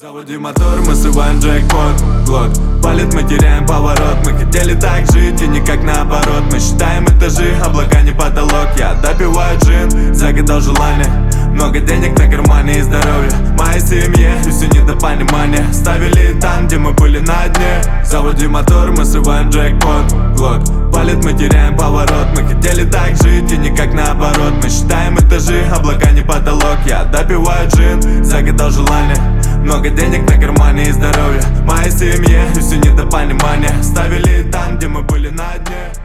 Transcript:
Заводи мотор, мы срываем джекпот. Глот палит, мы теряем поворот. Мы хотели так жить и никак наоборот. Мы считаем этажи, облака не потолок. Я допиваю джин, загадал желание. Много денег на кармане и здоровье моей семье, и все недопонимание. Ставили там, где мы были на дне. Заводи мотор, мы срываем джекпот. Глот палит, мы теряем поворот. Мы хотели так жить и никак наоборот. Мы считаем этажи, облака не потолок. Я допиваю джин, загадал желание. Много денег на кармане и здоровье моей семье, и все недопонимание. Ставили там, где мы были на дне.